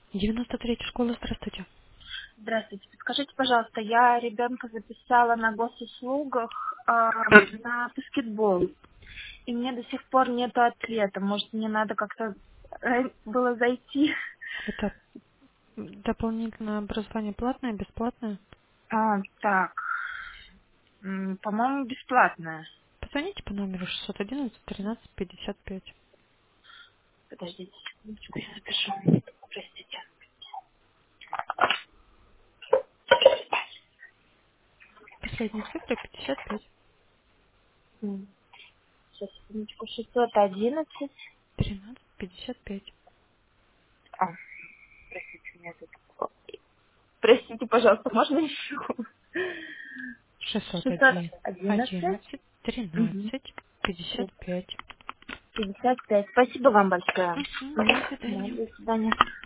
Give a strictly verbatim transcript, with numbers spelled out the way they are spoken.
девяносто третья школа, здравствуйте. Здравствуйте. Подскажите, пожалуйста, я ребенка записала на госуслугах а, на баскетбол, и мне до сих пор нету ответа. Может, мне надо как-то э, было зайти? Это дополнительное образование платное, бесплатное? А, так, м, по-моему, бесплатное. Позвоните по номеру шестьсот одиннадцать тринадцать пятьдесят пять. Подождите, секундочку, я запишу. Простите. Последние цифры пятьдесят пять. М, Сейчас, секундочку, шестьсот одиннадцать. тринадцать пятьдесят пять. А, простите, меня тут... Простите, пожалуйста, можно еще? шестьсот шестьсот один одиннадцать. одиннадцать Угу. тринадцать пятьдесят пять. пятьдесят пять. Спасибо вам большое. Угу, до Мгм. Да, свидания. до свидания.